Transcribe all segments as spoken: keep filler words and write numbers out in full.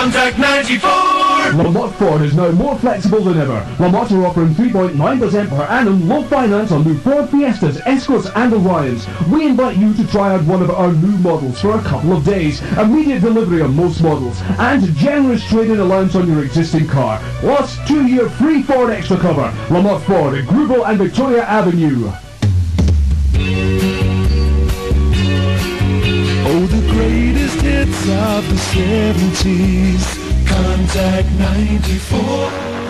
Contact ninety-four! Lamotte Ford is now more flexible than ever. Lamotte are offering three point nine percent per annum low finance on new Ford Fiestas, Escorts and Orions. We invite you to try out one of our new models for a couple of days. Immediate delivery on most models and generous trade-in allowance on your existing car. Plus two-year free Ford extra cover. Lamotte Ford at Grubel and Victoria Avenue. Oh, the greatest hits of the seventies. Contact ninety-four.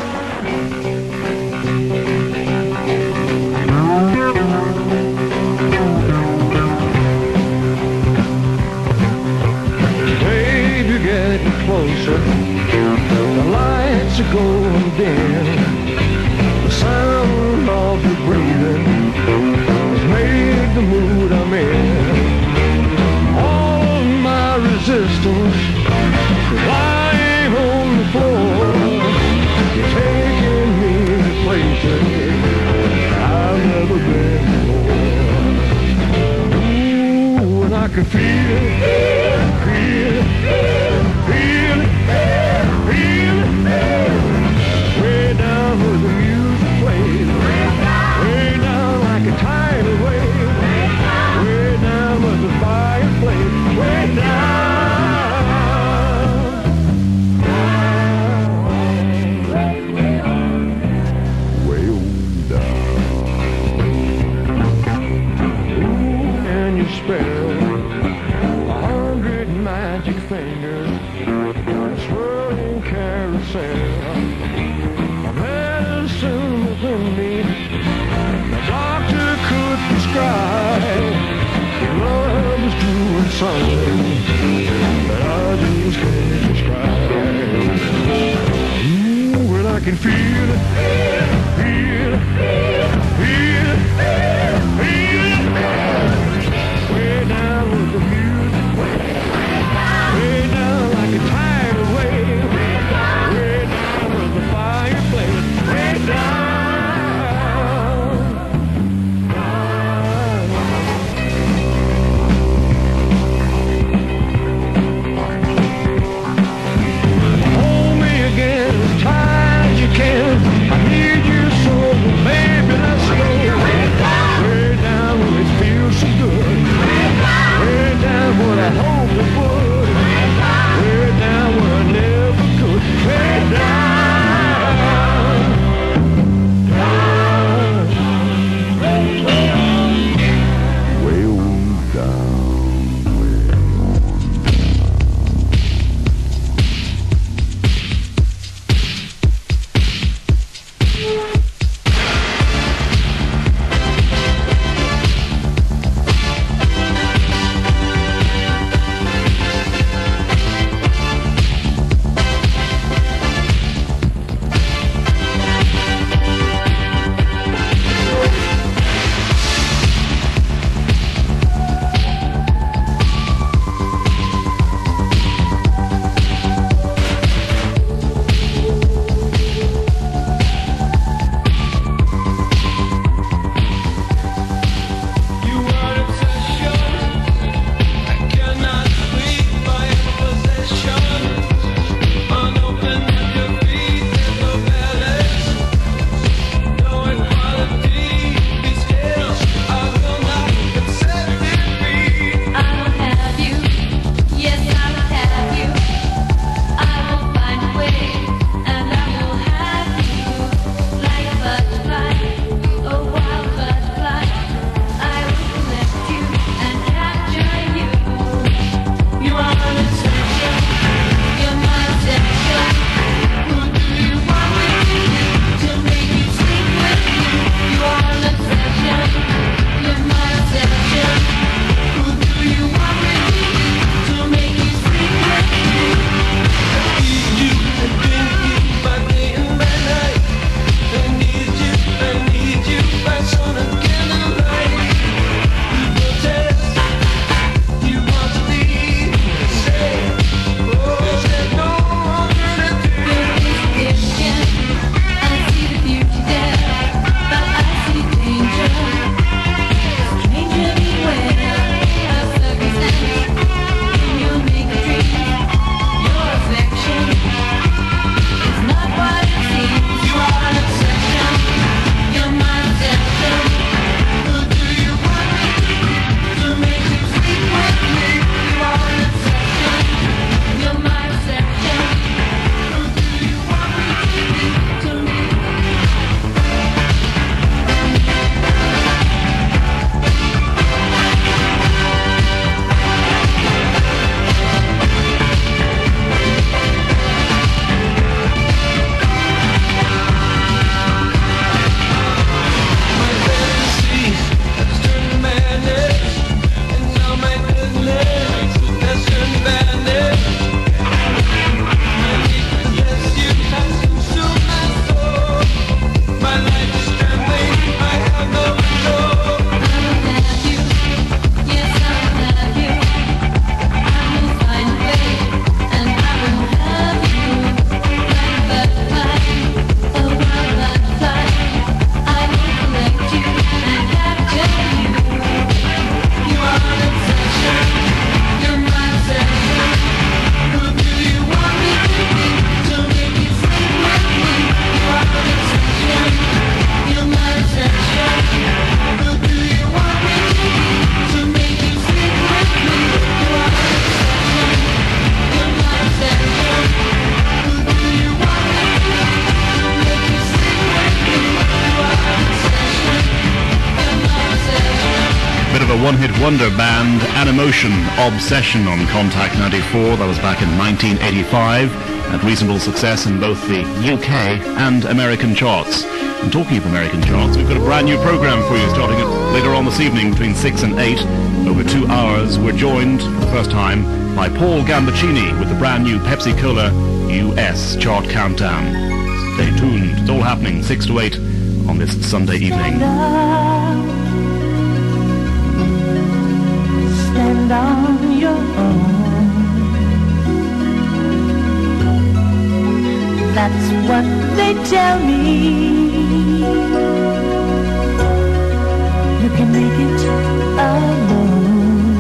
Babe, you're getting closer. The lights are going dim. The sound of your breathing has made the mood I'm in. All of my resistance lying on the floor. You're taking me to places I've never been before. Ooh, and I can feel it, feel it, feel it, feel it, way down where the music plays, way down like a tidal wave, way down where the fireplace, way down. Spell a hundred magic fingers on a swirling carousel. A medicine within me the doctor could prescribe. Your love is doing something that I just can't describe. Ooh, well, I can feel it, feel it, feel it, feel it. Way down with the music, way down like a tidal wave, way down with the fireplace, way down. Hold me again as tight as you can. I need the one-hit wonder band Animotion, Obsession on Contact ninety-four. That was back in nineteen eighty-five. Had reasonable success in both the U K and American charts. And talking of American charts, we've got a brand new program for you starting later on this evening between six and eight. Over two hours, we're joined for the first time by Paul Gambaccini with the brand new Pepsi Cola U S chart countdown. Stay tuned. It's all happening six to eight on this Sunday evening. Stand on your own. That's what they tell me. You can make it alone.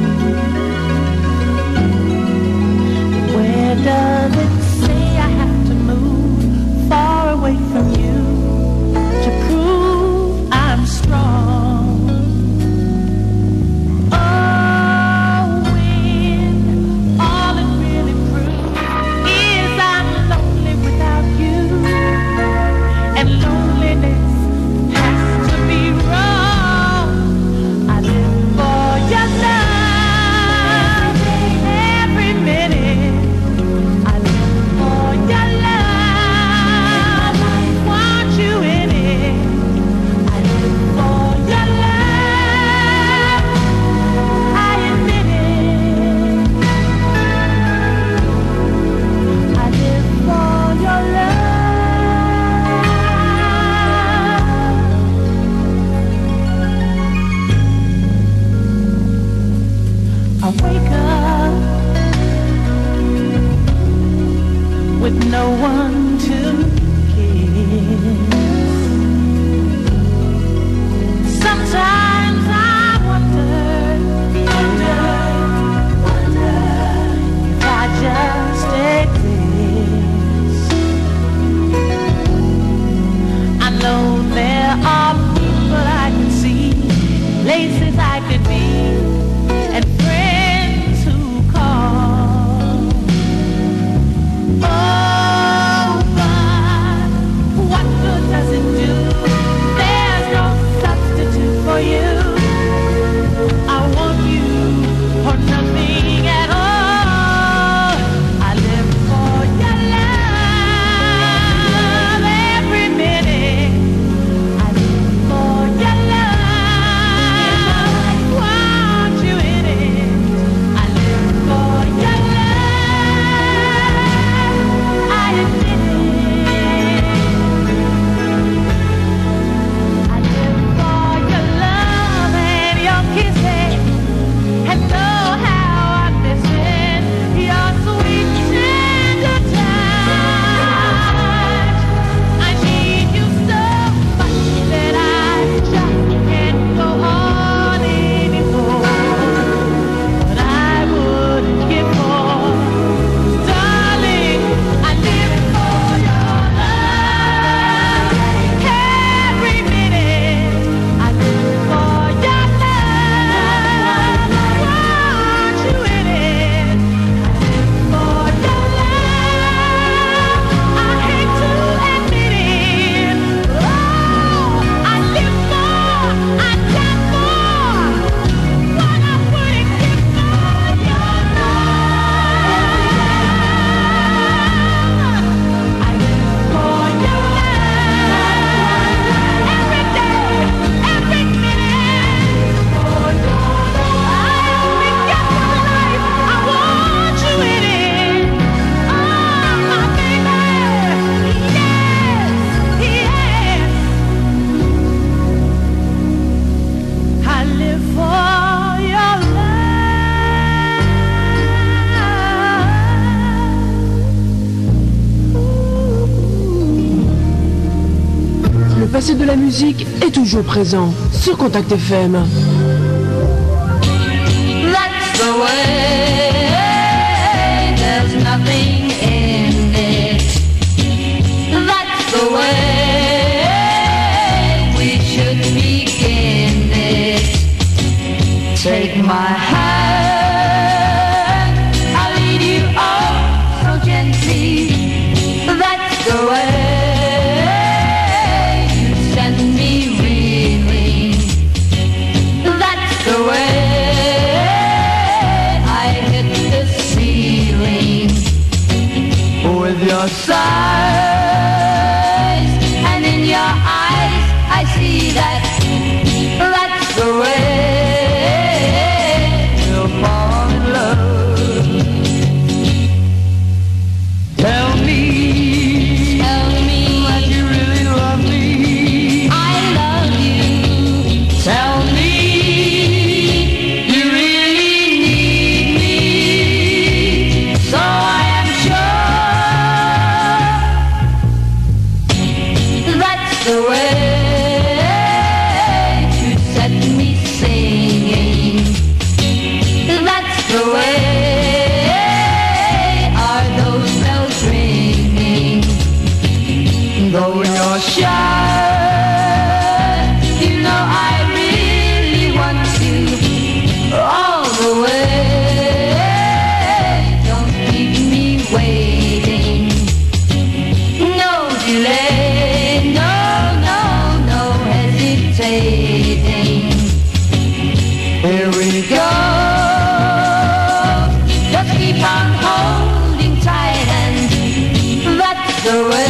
Where does it say I have to move far away from you to prove I'm strong? No one to kiss. Sometimes I wonder, wonder, wonder if I just exist. I know there are people I can see, places I could be, and friends who call. Oh, passé de la musique est toujours présent sur Contact F M. That's the way, there's nothing in it. That's the way we should begin it. Take my hand, I'll lead you on so gently. That's the way. The sighs, and in your eyes I see that that's the way we'll fall in love. Tell me, tell me that you really love me. I love you. Tell me you really need me. So I am sure that's the way to set me singing. That's the way are those bells ringing. Though you're shy, you know I really want you all the way. Don't keep me waiting. No delay, no, no, no hesitating. Here we go. Just keep on holding tight, and that's the way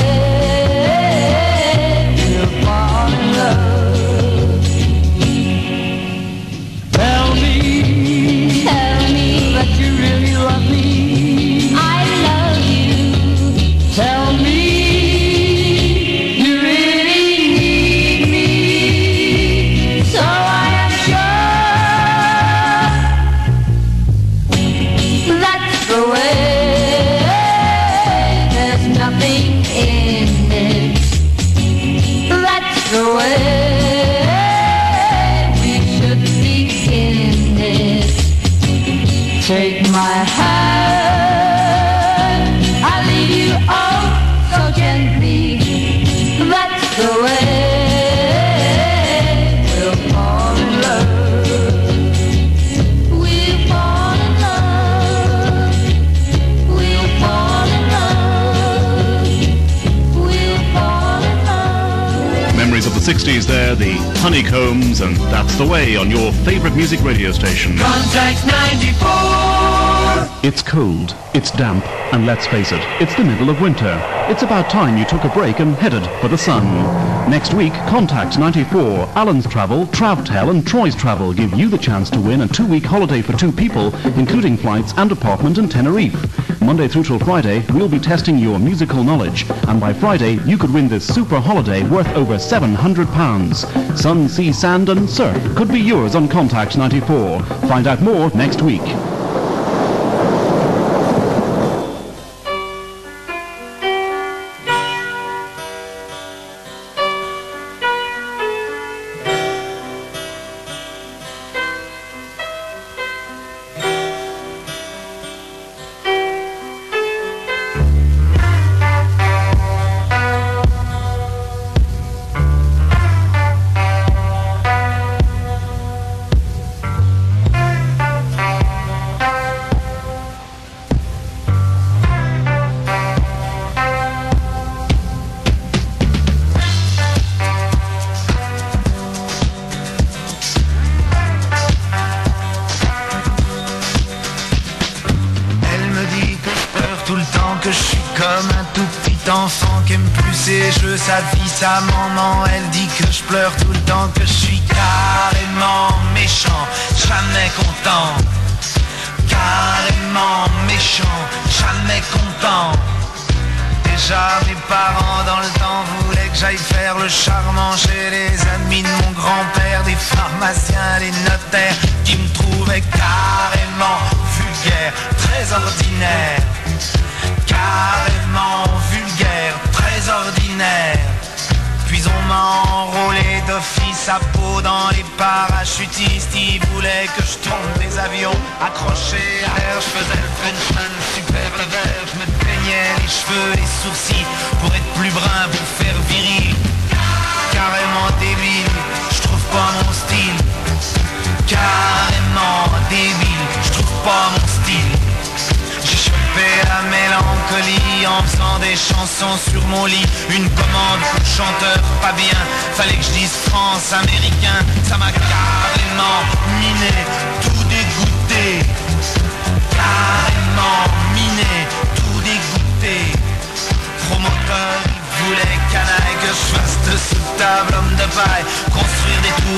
we'll fall in love. Tell me, tell me that you really love me. I love you. Tell me you really need me. So I am sure that's the way. There's nothing in it. That's the way we should begin it. Take my hand, I'll lead you oh so gently. That's the way we'll fall in love. We'll fall in love. We'll fall in love. We'll fall in love. Memories of the sixties there, the Honeycombs, and That's the Way on your favorite music radio station. Contact ninety-four. It's cold, it's damp, and let's face it, it's the middle of winter. It's about time you took a break and headed for the sun. Next week, Contact ninety-four, Alan's Travel, Travtel and Troy's Travel give you the chance to win a two-week holiday for two people, including flights and apartment in Tenerife. Monday through till Friday, we'll be testing your musical knowledge, and by Friday, you could win this super holiday worth over seven hundred pounds. Sun, sea, sand and surf could be yours on Contact ninety-four. Find out more next week. Que je suis comme un tout petit enfant qui aime plus ses jeux, sa vie, sa maman. Elle dit que je pleure tout le temps, que je suis carrément méchant, jamais content. Carrément méchant, jamais content. Déjà mes parents dans le temps voulaient que j'aille faire le charmant chez les amis de mon grand-père, des pharmaciens, des notaires qui me trouvaient carrément vulgaire, très ordinaire. Carrément vulgaire, très ordinaire. Puis on m'a enrôlé d'office à peau dans les parachutistes. Ils voulaient que je tombe des avions accrochés à l'air. Je faisais le Frenchman, super level. Je me peignais les cheveux, les sourcils pour être plus brun, pour faire viril. Carrément débile, je trouve pas mon style. Carrément débile, je trouve pas mon style. J'ai chopé la mélancolie en faisant des chansons sur mon lit. Une commande pour chanteur pas bien, fallait que je dise France américain. Ça m'a carrément miné, tout dégoûté. Carrément miné, tout dégoûté.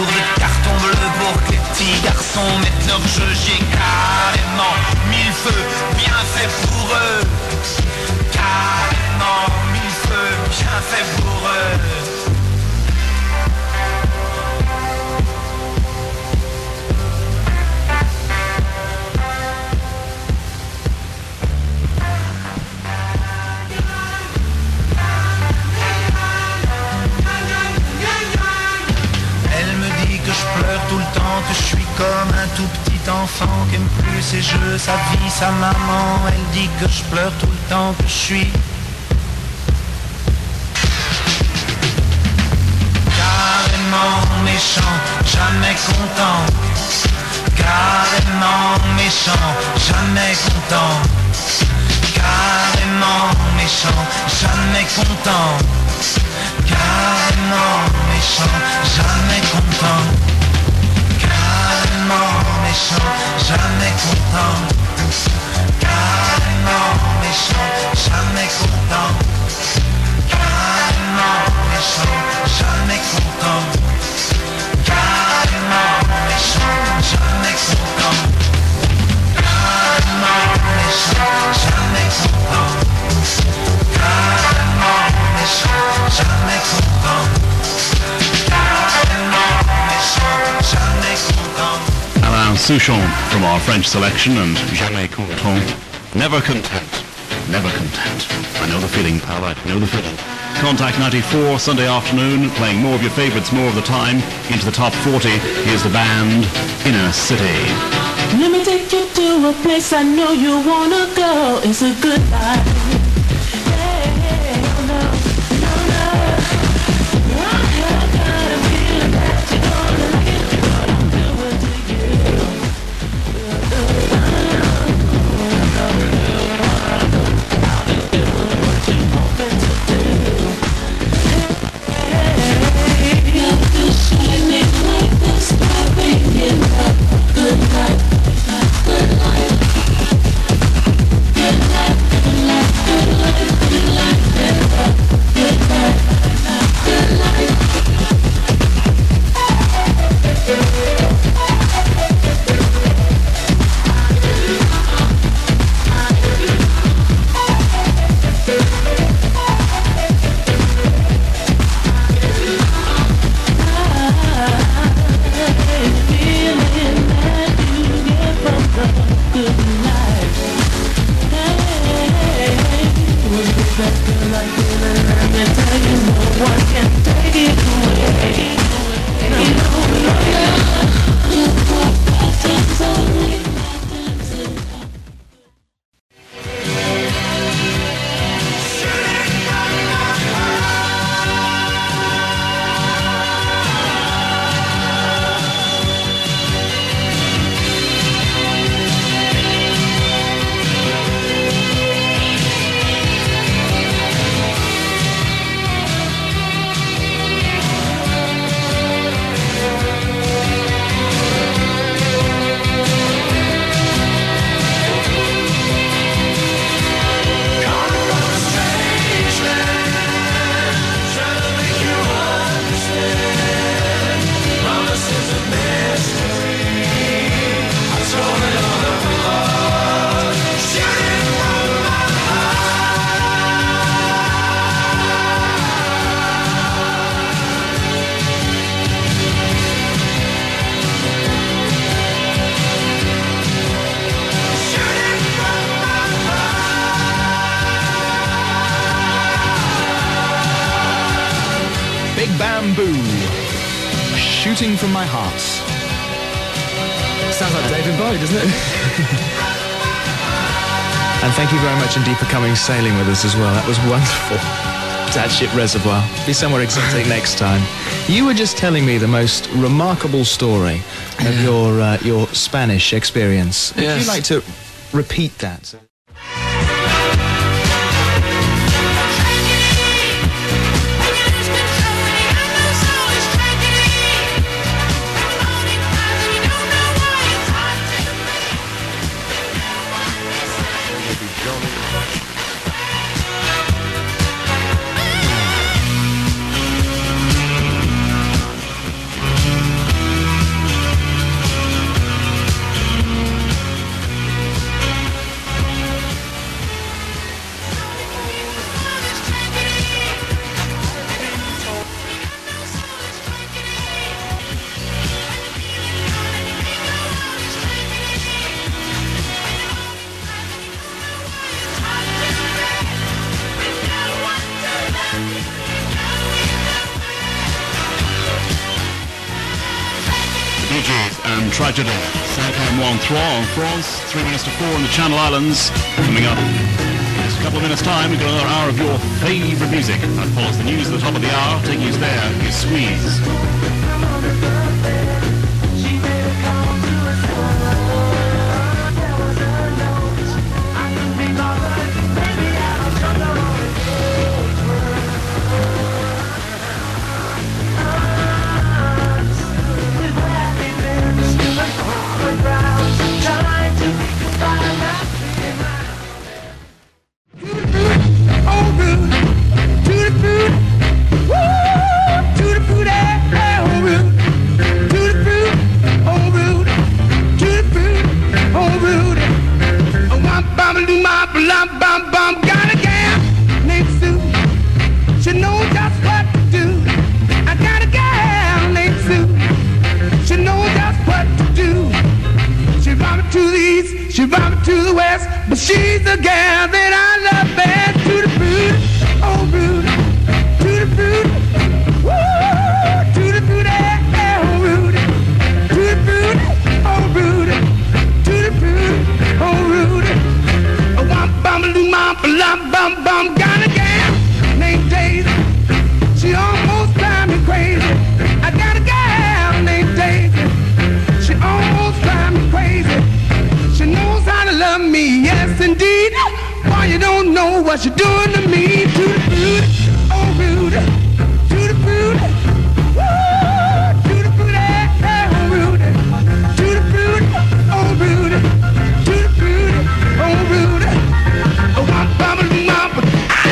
tour de carton bleu pour que les petits garçons mettent leur jeu. J'ai carrément mille feux bien fait pour eux. Carrément mille feux bien fait pour eux. Je pleure tout le temps, que je suis comme un tout petit enfant qui aime plus ses jeux, sa vie, sa maman. Elle dit que je pleure tout le temps, que je suis carrément méchant, jamais content. Carrément méchant, jamais content. Carrément méchant, jamais content. Carrément méchant, jamais content. Carrément méchant, jamais content. Carrément méchant, jamais content. Carrément méchant, jamais content. Carrément méchant, jamais content. Carrément méchant, jamais content. Carrément méchant, jamais content. Carrément méchant, jamais content. Alain Souchon from our French selection and Jamais Content. Never content. Never content. I know the feeling, pal. I know the feeling. Contact ninety-four, Sunday afternoon, playing more of your favourites more of the time. Into the top forty, here's the band Inner City. Let me take you to a place I know you wanna go. It's a good life. Hey, no, no, no. I got a feeling that you're gonna like it. What I'm doing to you. What you want me to do. Hey, you're shining like the star, bringing up good life. Good life. Good life, good life, good life, good life, good life, good life, good life. Feeling that you get from the good life. Hey, was it that good like feeling? Let me tell you, no one can take it away. You know, you got patterns only. Bamboo, Shooting from My Heart. Sounds like David Bowie, doesn't it? And thank you very much indeed for coming sailing with us as well. That was wonderful. Dad Ship Reservoir. Be somewhere exotic next time. You were just telling me the most remarkable story of Yeah. your uh, your Spanish experience. Would Yes. you like to repeat that? tragedy. cinq à moins trois en France, three minutes to four in the Channel Islands. Coming up in just a couple of minutes' time, we've got another hour of your favourite music. That follows the news at the top of the hour. Taking us there is Squeeze. She brought me to the west, but she's the gal that I love best. To the fruit, oh Rudy, to the fruit, woo, to the fruit, oh Rudy, to the fruit, oh Rudy, to the fruit, oh Rudy. Oh, wam bum doo bum bum bum bum, got a gal named Daisy. She almost drives me crazy. I got a gal named Daisy. She almost drives me crazy. She knows how to love me, yes indeed. Boy, you don't know what she's doing to me. To the fruit, oh Rudy, to the fruit, woo, to the fruit, oh Rudy, to the fruit, oh Rudy, to the fruit, oh Rudy. Oh, wam bum doo bum.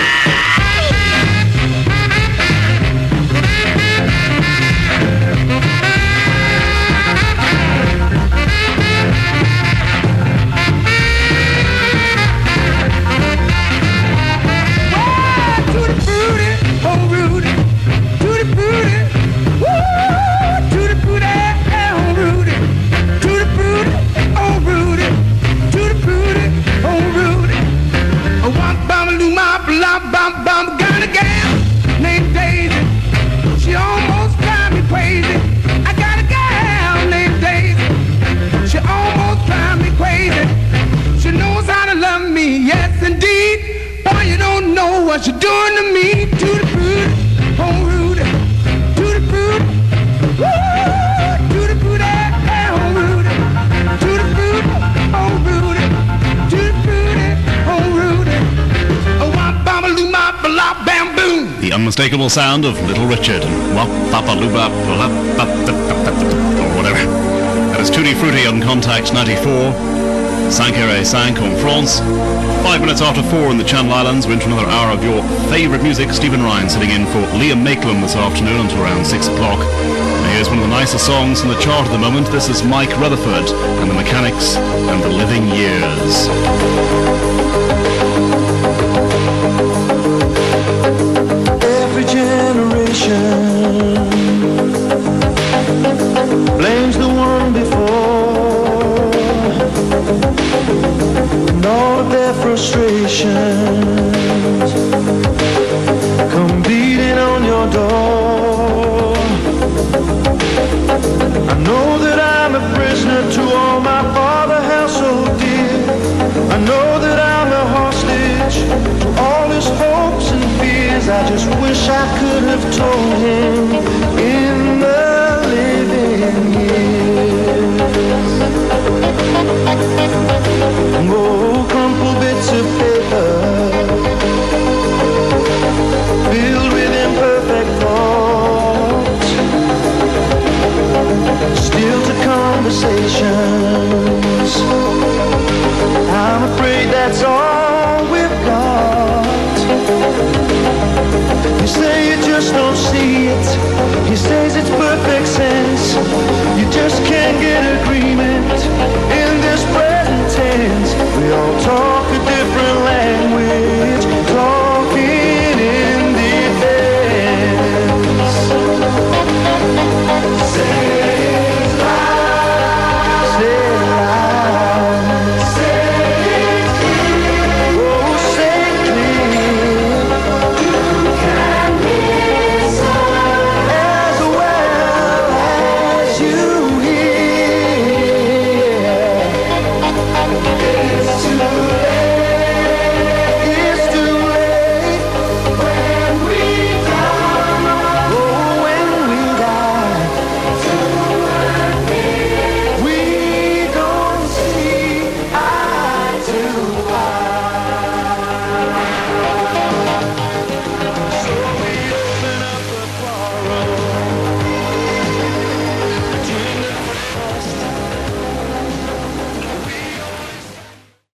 Bum, bum, got a gal named Daisy. She almost drives me crazy. I got a gal named Daisy. She almost drives me crazy. She knows how to love me, yes indeed. Boy, you don't know what you're doing to me. To the fruit, oh Rudy, to the fruit, woo, to the fruit, oh Rudy, to the fruit, oh Rudy, to the fruit, oh Rudy. The unmistakable sound of Little Richard and wap papa luba or whatever. That is Tutti Frutti on Contact ninety-four. cinq heures cinq en France. Five minutes after four in the Channel Islands. We're into another hour of your favourite music. Stephen Ryan sitting in for Liam Maitland this afternoon until around six o'clock. And here's one of the nicest songs in the chart at the moment. This is Mike Rutherford and the Mechanics and the Living Years. Every generation blames the one before, and all of their frustrations come beating on your door. I know that I'm a prisoner to all my father held so dear. I know that I'm a hostage to all his hopes and fears. I just wish I could have told him in